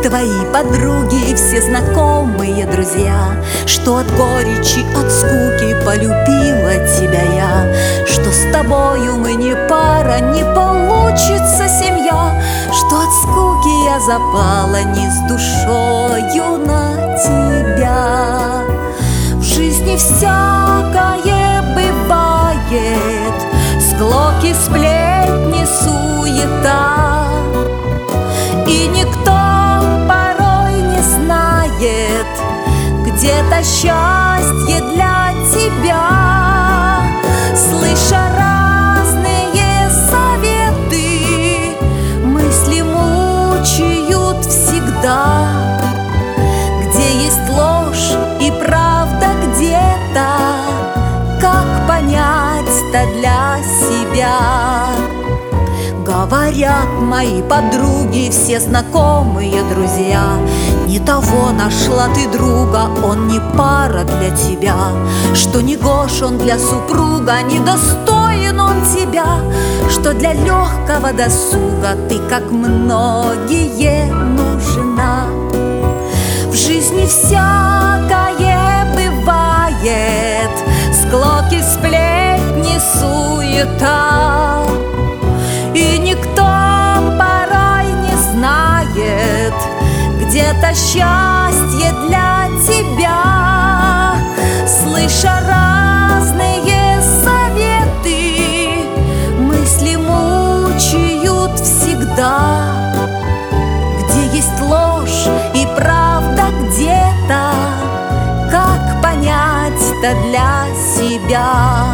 твои подруги, все знакомые друзья, что от горечи, от скуки полюбила тебя я, что с тобою мы не пара, не получится семья, что от скуки я запала не с душою на тебя. В жизни всякое бывает, склоки, сплетни, суета, и никто порой не знает, где-то счастье для тебя. Слыша разные советы, мысли мучают всегда. Где есть ложь и правда где-то, как понять-то для себя? Говорят мои подруги, все знакомые друзья, не того нашла ты друга, он не пара для тебя, что не гош он для супруга, не достоин он тебя, что для легкого досуга ты, как многие, нужна. В жизни всякое бывает, склоки, сплетни, суета, и никто порой не знает, где-то счастье для тебя. Слыша разные советы, мысли мучают всегда. Где есть ложь и правда где-то, как понять-то для себя?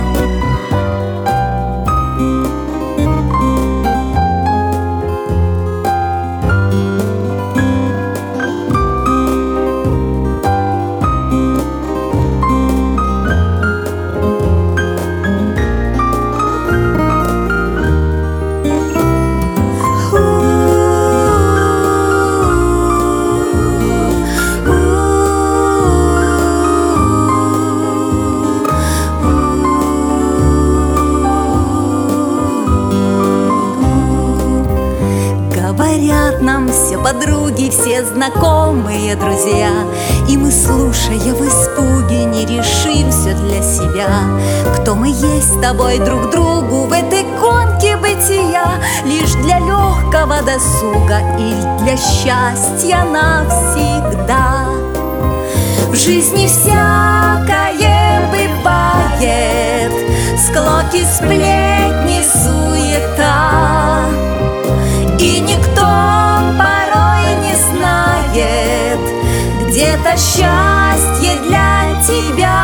Говорят нам все подруги, все знакомые друзья, и мы, слушая в испуге, не решимся для себя. Кто мы есть с тобой друг другу в этой гонке бытия, лишь для легкого досуга или для счастья навсегда. В жизни всякое бывает, склоки, сплетни, суета, и никто порой не знает, где-то счастье для тебя.